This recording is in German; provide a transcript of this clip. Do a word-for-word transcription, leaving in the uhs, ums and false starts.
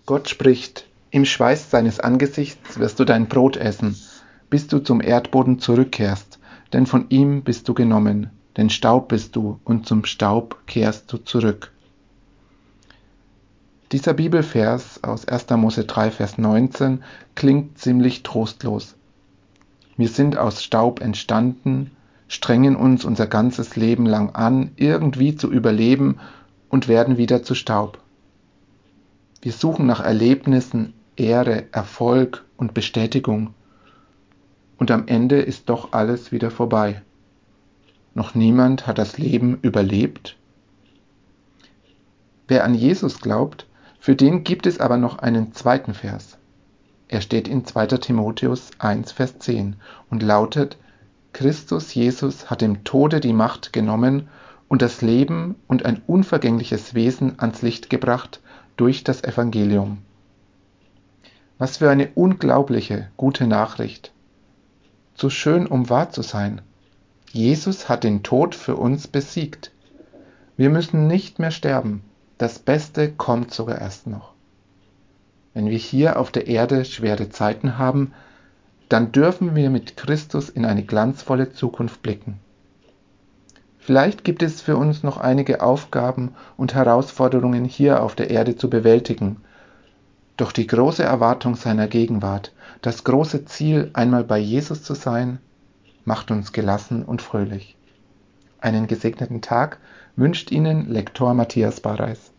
Gott spricht: Im Schweiß seines Angesichts wirst du dein Brot essen, bis du zum Erdboden zurückkehrst, denn von ihm bist du genommen, denn Staub bist du, und zum Staub kehrst du zurück. Dieser Bibelvers aus erster Mose drei, Vers neunzehn klingt ziemlich trostlos. Wir sind aus Staub entstanden, strengen uns unser ganzes Leben lang an, irgendwie zu überleben und werden wieder zu Staub. Wir suchen nach Erlebnissen, Ehre, Erfolg und Bestätigung. Und am Ende ist doch alles wieder vorbei. Noch niemand hat das Leben überlebt. Wer an Jesus glaubt, für den gibt es aber noch einen zweiten Vers. Er steht in zweiter Timotheus eins, Vers zehn und lautet: Christus Jesus hat dem Tode die Macht genommen und das Leben und ein unvergängliches Wesen ans Licht gebracht durch das Evangelium. Was für eine unglaubliche, gute Nachricht. Zu schön, um wahr zu sein. Jesus hat den Tod für uns besiegt. Wir müssen nicht mehr sterben. Das Beste kommt sogar erst noch. Wenn wir hier auf der Erde schwere Zeiten haben, dann dürfen wir mit Christus in eine glanzvolle Zukunft blicken. Vielleicht gibt es für uns noch einige Aufgaben und Herausforderungen hier auf der Erde zu bewältigen. Doch die große Erwartung seiner Gegenwart, das große Ziel, einmal bei Jesus zu sein, macht uns gelassen und fröhlich. Einen gesegneten Tag wünscht Ihnen Lektor Matthias Barreis.